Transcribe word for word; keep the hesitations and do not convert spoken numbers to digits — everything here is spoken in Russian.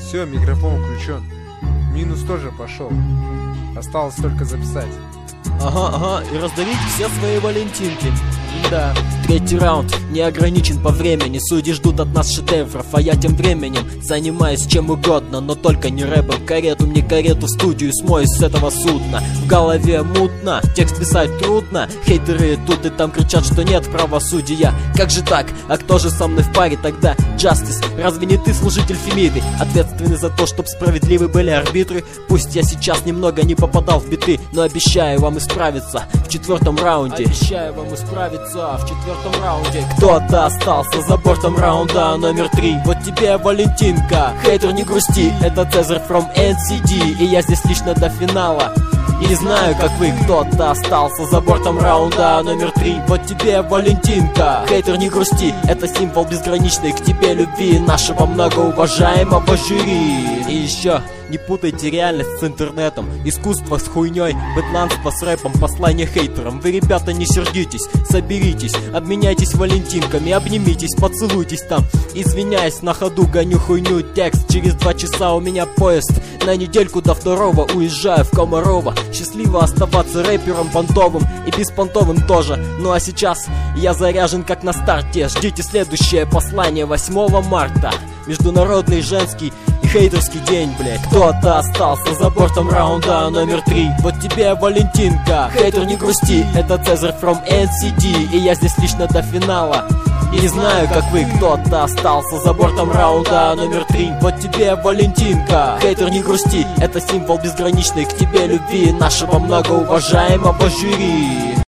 Все, микрофон включен. Минус тоже пошел. Осталось только записать. Ага, ага, и раздавить все свои валентинки. Да. Третий раунд не ограничен по времени. Судьи ждут от нас шедевров, а я тем временем занимаюсь чем угодно, но только не рэпом. Карету мне, карету в студию, смоюсь с этого судна. В голове мутно, текст писать трудно. Хейтеры тут и там кричат, что нет правосудия. Как же так? А кто же со мной в паре тогда? Justice, разве не ты служитель Фемиды, ответственный за то, чтоб справедливы были арбитры? Пусть я сейчас немного не попадал в биты, но обещаю вам исправиться в четвертом раунде. Обещаю вам исправиться в четвертом раунде. Кто-то остался за бортом раунда номер три. Вот тебе валентинка, хейтер, не грусти. Это Цезарь from эн си ди, и я здесь лично до финала. И не знаю, как вы, кто-то остался за бортом раунда номер три. Вот тебе валентинка, хейтер, не грусти. Это символ безграничной к тебе любви нашего многоуважаемого жюри. И еще не путайте реальность с интернетом, искусство с хуйней, быдланство с рэпом, послание хейтерам. Вы, ребята, не сердитесь, соберитесь, обменяйтесь валентинками, обнимитесь, поцелуйтесь там. Извиняюсь, на ходу гоню хуйню, текст. Через два часа у меня поезд, на недельку до второго уезжаю в Комарово. Счастливо оставаться рэпером понтовым и беспонтовым тоже. Ну а сейчас я заряжен как на старте. Ждите следующее послание восьмого марта. Международный женский и хейтерский день, блядь. Кто-то остался за бортом раунда номер три. Вот тебе валентинка, хейтер, не грусти. Это Цезарь from эн си ди, и я здесь лично до финала. И не знаю, как вы, кто-то остался за бортом раунда номер три. Вот тебе валентинка, хейтер, не грусти. Это символ безграничной к тебе любви нашего многоуважаемого жюри.